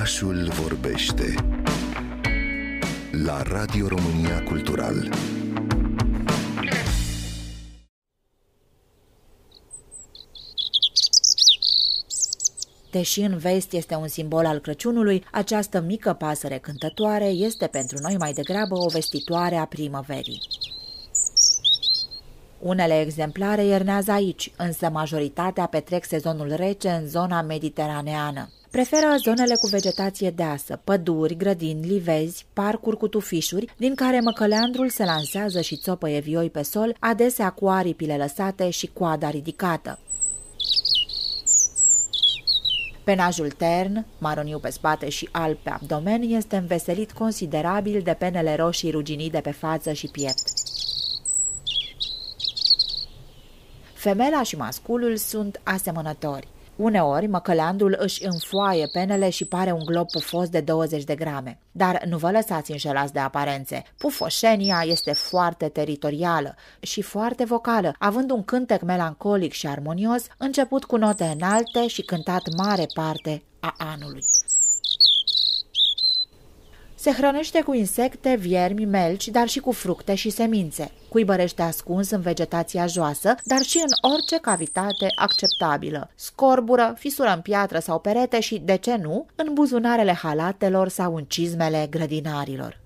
Orașul vorbește la Radio România Cultural. Deși în vest este un simbol al Crăciunului, această mică pasăre cântătoare este pentru noi mai degrabă o vestitoare a primăverii. Unele exemplare iernează aici, însă majoritatea petrec sezonul rece în zona mediteraneană. Preferă zonele cu vegetație deasă, păduri, grădini, livezi, parcuri cu tufișuri, din care măcăleandrul se lansează și țopăie vioi pe sol, adesea cu aripile lăsate și coada ridicată. Penajul tern, maroniu pe spate și alb pe abdomen, este înveselit considerabil de penele roșii ruginii de pe față și piept. Femela și masculul sunt asemănători. Uneori, măcăleandrul își înfoaie penele și pare un glob pufos de 20 de grame. Dar nu vă lăsați înșelați de aparențe. Pufoșenia este foarte teritorială și foarte vocală, având un cântec melancolic și armonios, început cu note înalte și cântat mare parte a anului. Se hrănește cu insecte, viermi, melci, dar și cu fructe și semințe. Cuibărește ascuns în vegetația joasă, dar și în orice cavitate acceptabilă. Scorbură, fisură în piatră sau perete și, de ce nu, în buzunarele halatelor sau în cizmele grădinarilor.